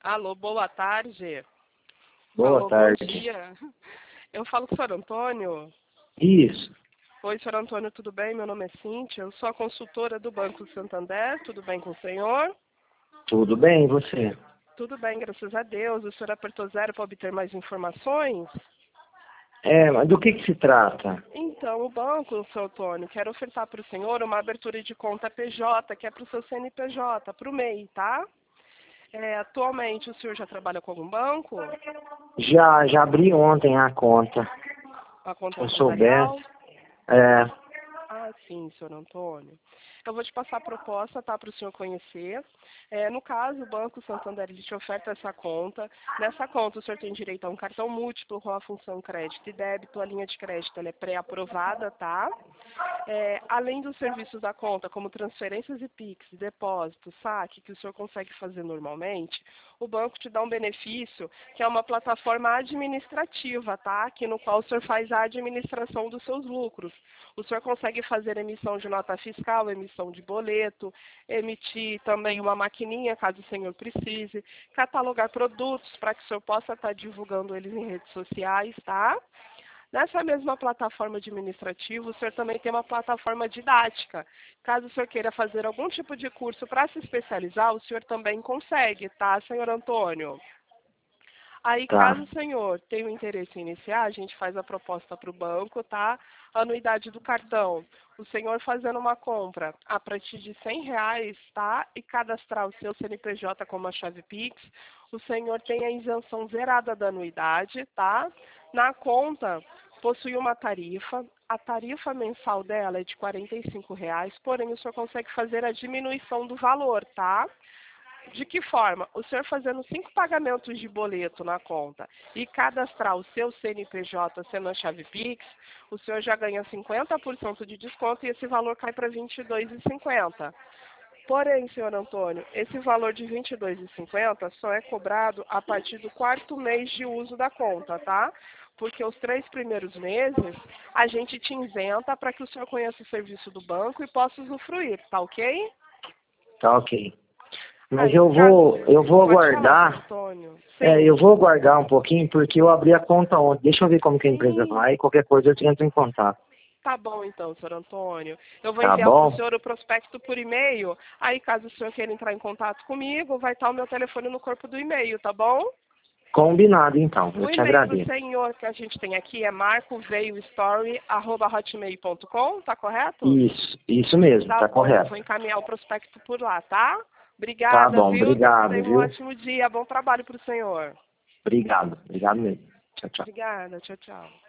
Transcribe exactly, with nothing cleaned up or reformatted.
Alô, boa tarde. Boa Alô, tarde. bom dia. Eu falo com o senhor Antônio. Isso. Oi, senhor Antônio, tudo bem? Meu nome é Cíntia, eu sou a consultora do Banco Santander. Tudo bem com o senhor? Tudo bem, e você? Tudo bem, graças a Deus. O senhor apertou zero para obter mais informações? É, mas do que que se trata? Então, o banco, senhor Antônio, quer ofertar para o senhor uma abertura de conta P J, que é para o seu C N P J, para o M E I, tá? É, atualmente, o senhor já trabalha com algum banco? Já, já abri ontem a conta. A conta Se eu empresarial? soubesse. É, Ah, sim, senhor Antônio. Eu vou te passar a proposta, tá, para o senhor conhecer. É, no caso, o Banco Santander ele te oferta essa conta. Nessa conta, o senhor tem direito a um cartão múltiplo com a função crédito e débito. A linha de crédito ela é pré-aprovada, tá? É, além dos serviços da conta, como transferências e Pix, depósito, saque, que o senhor consegue fazer normalmente, o banco te dá um benefício que é uma plataforma administrativa, tá? Que no qual o senhor faz a administração dos seus lucros. O senhor consegue fazer emissão de nota fiscal, emissão de boleto, emitir também uma maquininha, caso o senhor precise, catalogar produtos para que o senhor possa estar divulgando eles em redes sociais, tá? Nessa mesma plataforma administrativa, o senhor também tem uma plataforma didática. Caso o senhor queira fazer algum tipo de curso para se especializar, o senhor também consegue, tá, senhor Antônio? Aí, caso tá. o senhor tenha o interesse em iniciar, a gente faz a proposta para o banco, tá? Anuidade do cartão. O senhor fazendo uma compra a partir de cem reais, tá? E cadastrar o seu C N P J como a chave Pix, o senhor tem a isenção zerada da anuidade, tá? Na conta, possui uma tarifa. A tarifa mensal dela é de quarenta e cinco reais, porém o senhor consegue fazer a diminuição do valor, tá? De que forma? O senhor fazendo cinco pagamentos de boleto na conta e cadastrar o seu C N P J sendo a chave Pix, o senhor já ganha cinquenta por cento de desconto e esse valor cai para vinte e dois reais e cinquenta centavos. Porém, senhor Antônio, esse valor de vinte e dois reais e cinquenta centavos só é cobrado a partir do quarto mês de uso da conta, tá? Porque os três primeiros meses a gente te isenta para que o senhor conheça o serviço do banco e possa usufruir, tá ok? Tá ok. Mas Aí, eu caso... vou, eu vou Pode falar, senhor aguardar. Antônio. É, Sim. eu vou aguardar um pouquinho porque eu abri a conta ontem. Deixa eu ver como que a empresa Sim. vai e qualquer coisa eu te entro em contato. Tá bom, então, senhor Antônio. Eu vou Tá enviar para o bom? senhor o prospecto por e-mail. Aí, caso o senhor queira entrar em contato comigo, vai estar o meu telefone no corpo do e-mail, tá bom? Combinado então. Eu O te e-mail do agradeço. senhor que a gente tem aqui é marcoveiostory arroba hotmail ponto com, tá correto? Isso, isso mesmo, Tá tá bom, eu vou correto. encaminhar o prospecto por lá, tá? Tá Obrigada, bom, viu? obrigado, Tenha um viu? ótimo dia. Bom trabalho para o senhor. Obrigado, obrigado mesmo. Tchau, tchau. Obrigada. Tchau, tchau.